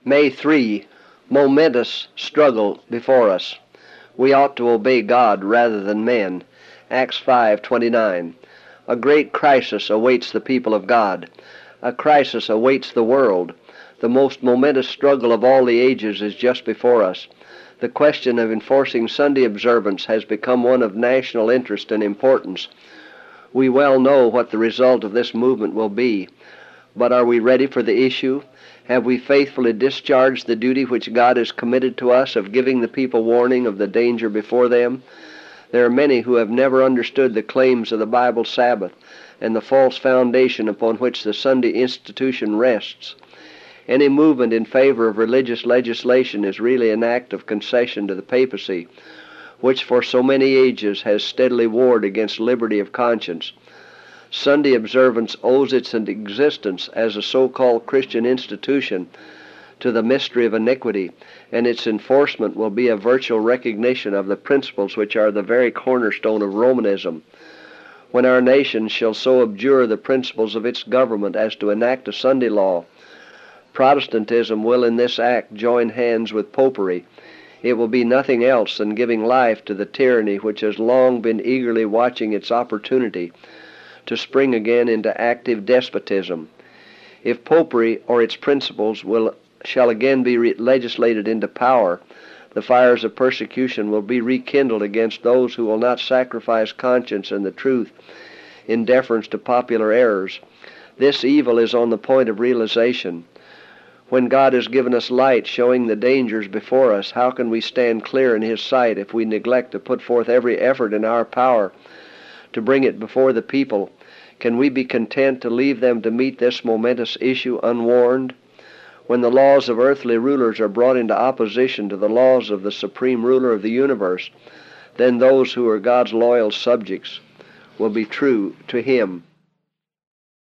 May 3. Momentous struggle before us. We ought to obey God rather than men. Acts 5:29. A great crisis awaits the people of God. A crisis awaits the world. The most momentous struggle of all the ages is just before us. The question of enforcing Sunday observance has become one of national interest and importance. We well know what the result of this movement will be, but are we ready for the issue? Have we faithfully discharged the duty which God has committed to us of giving the people warning of the danger before them? There are many who have never understood the claims of the Bible Sabbath and the false foundation upon which the Sunday institution rests. Any movement in favor of religious legislation is really an act of concession to the papacy, which for so many ages has steadily warred against liberty of conscience. Sunday observance owes its existence as a so-called Christian institution to the mystery of iniquity, and its enforcement will be a virtual recognition of the principles which are the very cornerstone of Romanism. When our nation shall so abjure the principles of its government as to enact a Sunday law, Protestantism will in this act join hands with Popery. It will be nothing else than giving life to the tyranny which has long been eagerly watching its opportunity to spring again into active despotism. If Popery or its principles shall again be legislated into power, the fires of persecution will be rekindled against those who will not sacrifice conscience and the truth in deference to popular errors. This evil is on the point of realization. When God has given us light showing the dangers before us, how can we stand clear in His sight if we neglect to put forth every effort in our power to bring it before the people? Can we be content to leave them to meet this momentous issue unwarned? When the laws of earthly rulers are brought into opposition to the laws of the supreme ruler of the universe, then those who are God's loyal subjects will be true to Him.